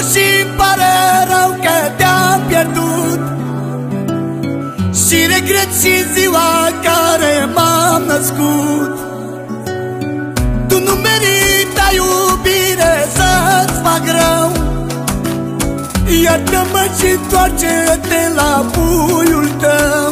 și-mi pare rău că te-am pierdut și regret și ziua care m-am născut. Tu nu meritai iubire să-ți fac rău, iartă-mă și întoarce-te la puiul tău.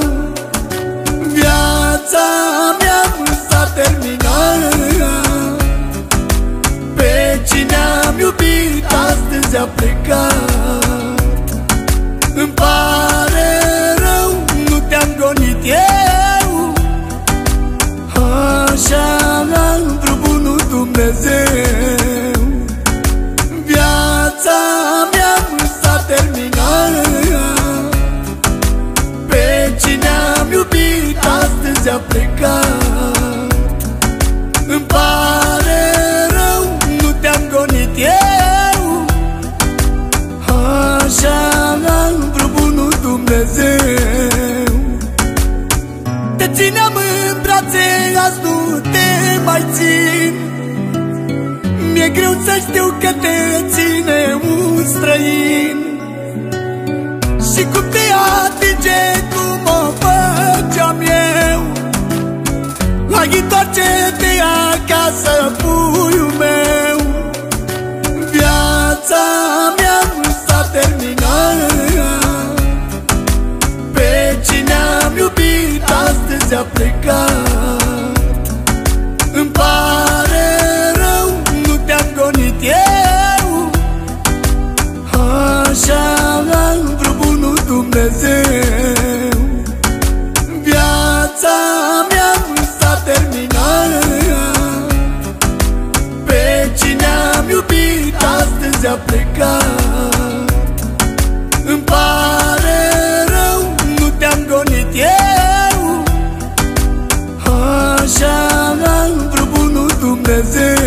Viața mea s-a terminat, pe cine am iubit astăzi a plecat. Îmi pare rău, nu te-am gonit eu, așa într-un bunul Dumnezeu. Viața mea s-a terminat, pe cine am iubit astăzi a plecat. Îmi pare rău, nu te-am gonit eu, așa într-un bunul Dumnezeu. Te țineam în brațe, azi nu te mai țin. Mi-e greu să știu că te ține un străin și cum te atinge cum o făceam eu. Hai, întoarce-te acasă, puiul meu. Viața mea s-a terminat, pe cine am iubit astăzi a plecat. Îmi pare rău, nu te-am gonit eu, așa într-un bunul Dumnezeu. Viața mea s-a terminat, pe cine am iubit astăzi a plecat. Îmi pare rău, nu te-am gonit eu, așa într-un bunul Dumnezeu.